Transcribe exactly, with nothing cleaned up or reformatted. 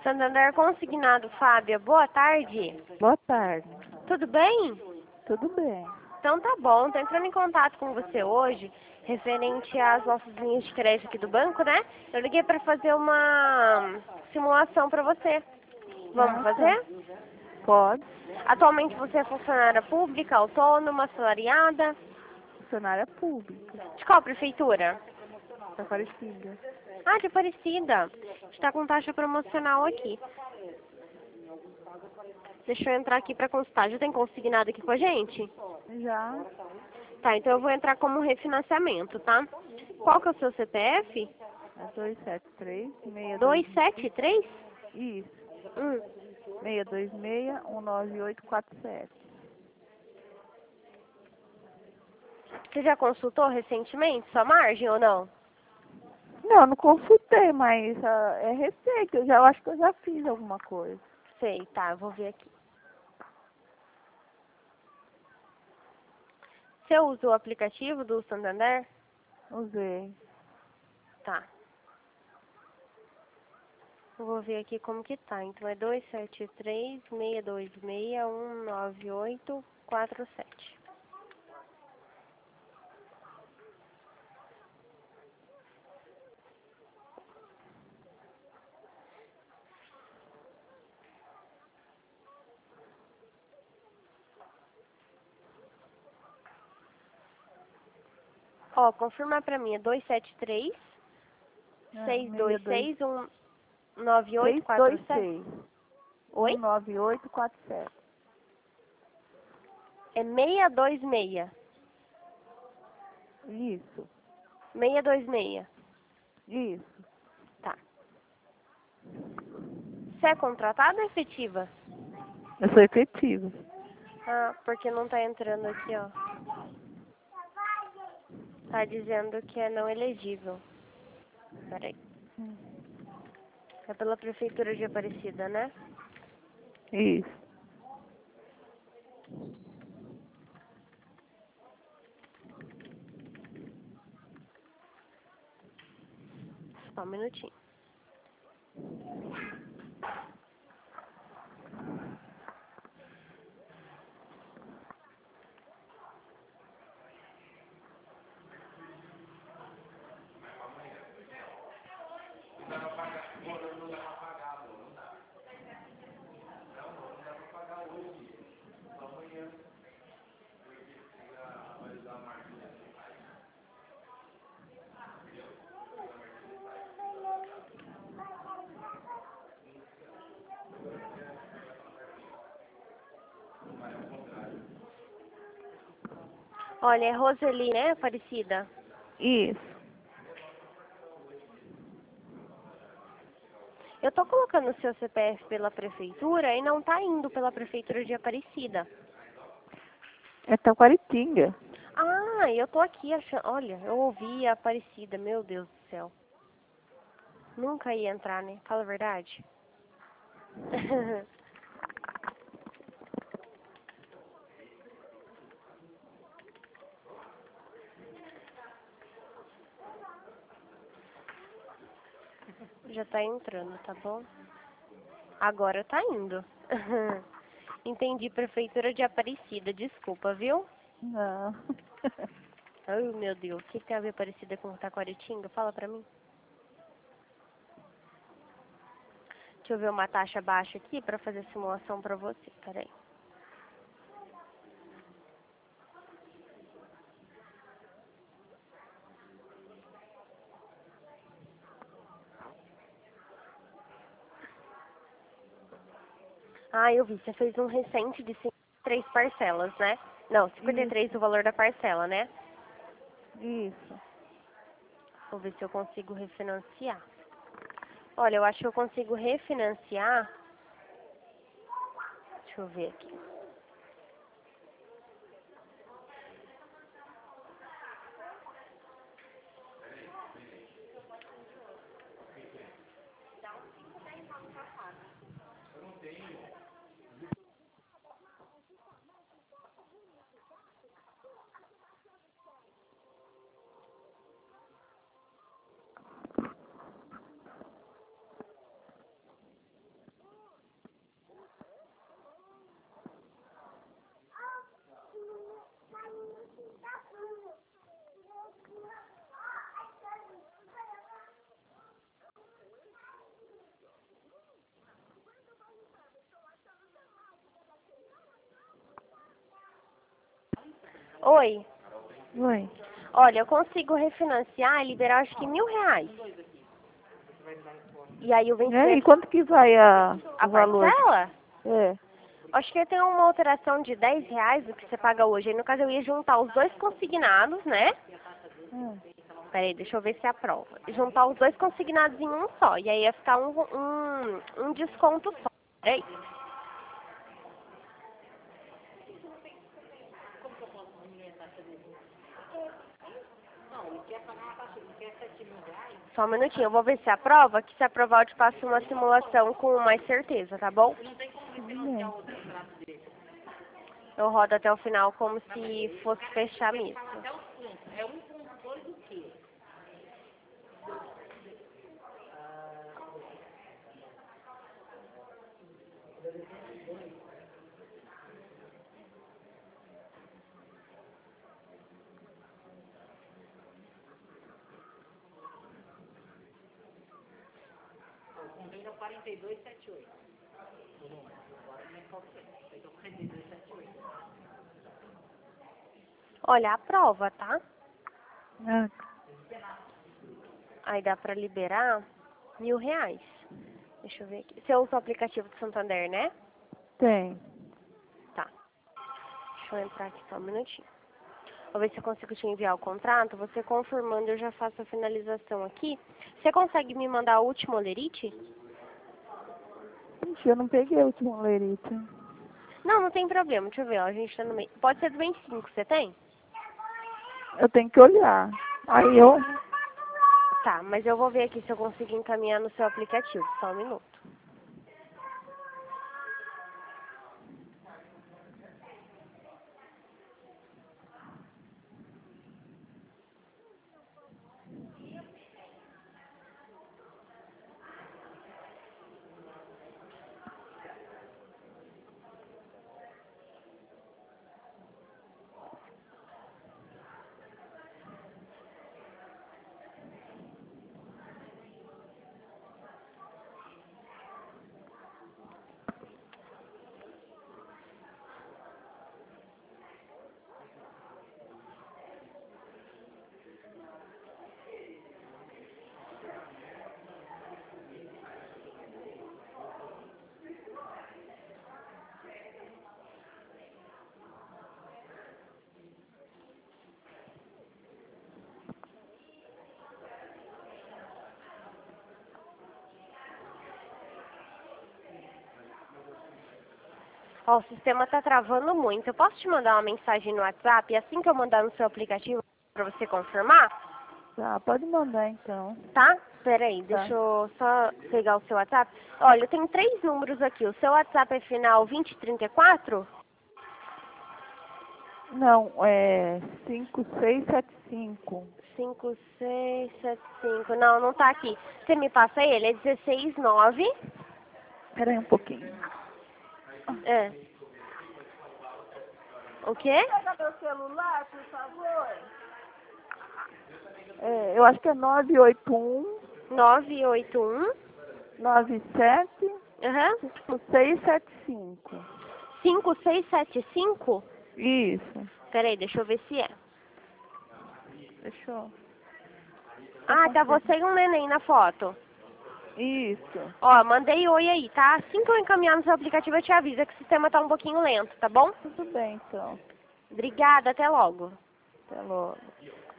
Santander Consignado, Fábia, boa tarde. Boa tarde. Tudo bem? Tudo bem. Então tá bom, tô entrando em contato com você hoje, referente às nossas linhas de crédito aqui do banco, né? Eu liguei para fazer uma simulação para você. Vamos Ah, fazer? tá. Pode. Atualmente você é funcionária pública, autônoma, assalariada? Funcionária pública. De qual prefeitura? Da Aparecida. Ah, de Aparecida. Está com taxa promocional aqui. Deixa eu entrar aqui para consultar. Já tem consignado aqui com a gente? Já. Tá, então eu vou entrar como refinanciamento, tá? Qual que é o seu C P F? É dois sete três, seis dois. dois sete três? Isso. Hum. seis dois seis, um nove oito quatro sete. Você já consultou recentemente sua margem ou não? Não, não consultei, mas ah, é receita. Eu já eu acho que eu já fiz alguma coisa. Sei, tá, eu vou ver aqui. Você usa o aplicativo do Santander? Usei. Tá. Eu vou ver aqui como que tá. Então é dois sete três, seis dois seis, um nove oito quatro sete. Ó, confirma pra mim, é dois sete três, Ah, seis dois seis dois seis, um nove oito seis quatro dois sete? seis, Oi? um nove oito quatro sete. É seis dois seis. Isso. seis dois seis. Isso. Tá. Você é contratada ou efetiva? Eu sou efetiva. Ah, porque não tá entrando aqui, ó. Tá dizendo que é não elegível. Peraí. É pela prefeitura de Aparecida, né? Isso. Só um minutinho. Olha, é Roseli, né, Aparecida? Isso. Eu tô colocando o seu C P F pela prefeitura e não tá indo pela prefeitura de Aparecida. É Taquaritinga. Ah, eu tô aqui achando... Olha, eu ouvi a Aparecida, meu Deus do céu. Nunca ia entrar, né? Fala a verdade. Já tá entrando, tá bom? Agora tá indo. Entendi, prefeitura de Aparecida, desculpa, viu? Não. Ai, meu Deus, o que tem a ver Aparecida com Taquaritinga? Fala pra mim. Deixa eu ver uma taxa baixa aqui pra fazer a simulação pra você, peraí. Ah, eu vi, você fez um recente de cinquenta e três parcelas, né? Não, cinquenta e três Isso. o valor da parcela, né? Isso. Vou ver se eu consigo refinanciar. Olha, eu acho que eu consigo refinanciar. Deixa eu ver aqui. Oi. Oi. Olha, eu consigo refinanciar e liberar acho que mil reais. E aí o É, e vencimento... quanto que vai a, A o valor? parcela? É. Acho que tem uma alteração de dez reais do que você paga hoje. Aí, no caso, eu ia juntar os dois consignados, né? Hum. Peraí, deixa eu ver se aprova. Juntar os dois consignados em um só. E aí ia ficar um, um, um desconto só. Peraí. Só um minutinho, eu vou ver se aprova, que se aprovar eu te passo uma simulação com mais certeza, tá bom? Tudo bem. Eu rodo até o final como se fosse fechar mesmo. Olha, aprova, tá? Ah, Aí dá pra liberar mil reais. Deixa eu ver aqui. Você usa o aplicativo do Santander, né? tem. Tá. Deixa eu entrar aqui só um minutinho. Vou ver se eu consigo te enviar o contrato. Você confirmando, eu já faço a finalização aqui. Você consegue me mandar o último olerite? Ixi, eu não peguei o último lerite. Não, não tem problema. Deixa eu ver, ó. A gente tá no meio. Pode ser do vinte e cinco, você tem? Eu tenho que olhar. Aí eu... Tá, mas eu vou ver aqui se eu consigo encaminhar no seu aplicativo. Só um minuto. Ó, o sistema tá travando muito. Eu posso te mandar uma mensagem no WhatsApp e assim que eu mandar no seu aplicativo pra você confirmar? Tá, pode mandar então. Tá? Peraí, Tá. deixa eu só pegar o seu WhatsApp. Olha, eu tenho três números aqui. O seu WhatsApp é final vinte e trinta e quatro? Não, é cinco seis sete cinco. cinco seis sete cinco. Não, não tá aqui. Você me passa ele? É dezesseis nove. Espera aí um pouquinho. É. O quê? Pega meu celular, por favor. É, eu acho que é nove oito um, nove oito um. nove sete, Aham. cinco seis sete cinco. cinco seis sete cinco? Isso. Peraí, deixa eu ver se é. Fechou. Ah, tá você e um neném na foto. Isso. Ó, mandei oi aí, tá? Assim que eu encaminhar no seu aplicativo, eu te aviso que o sistema tá um pouquinho lento, tá bom? Tudo bem, então. Obrigada, até logo. Até logo.